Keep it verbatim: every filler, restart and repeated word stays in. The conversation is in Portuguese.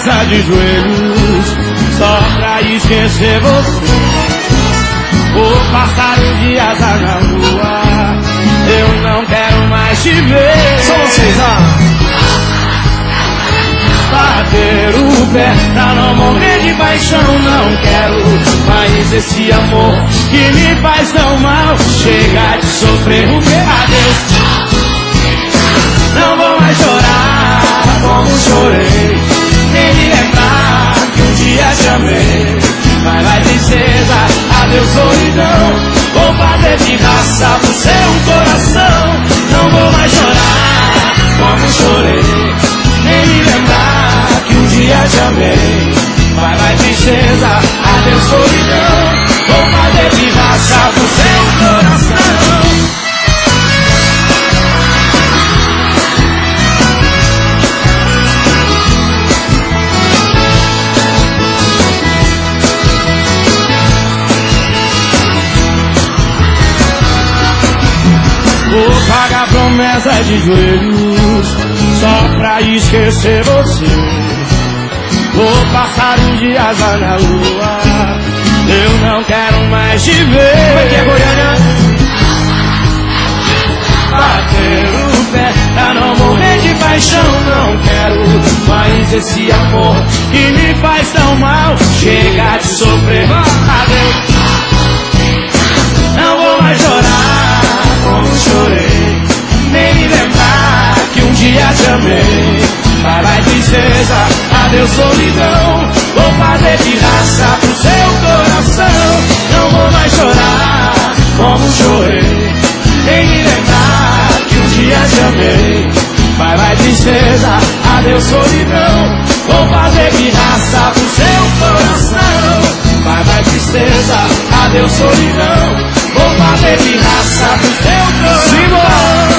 promessa de joelhos só pra esquecer você. Vou passar os dias na rua, eu não quero mais te ver. Só vocês, ah. Bater o pé pra não morrer de paixão, não quero mais esse amor que me faz tão mal. Chega de sofrer o pé, adeus. Não vou mais chorar como chorei, nem me lembrar que um dia te amei. Vai, vai, tristeza, adeus solidão. Vou fazer pirraça pro seu coração. Não vou mais chorar como chorei, nem me lembrar que um dia te amei. Vai, vai, tristeza, adeus solidão. Vou fazer pirraça pro seu coração. Vou pagar promessa de joelhos só pra esquecer você. Vou passar os dias lá na lua, eu não quero mais te ver. Como é que é, Goiânia? Bater o pé pra não morrer de paixão, não quero mais esse amor que me faz tão mal. Chega de sofrer, adeus. Não vou mais chorar como chorei, nem me lembrar que um dia te amei. Vai, vai, tristeza, adeus solidão. Vou fazer pirraça pro seu coração. Não vou mais chorar como chorei, nem me lembrar que um dia te amei. Vai, vai, tristeza, adeus solidão. Vou fazer pirraça pro seu coração. Vai, vai, tristeza, adeus solidão. Vou fazer pirraça pro seu coração.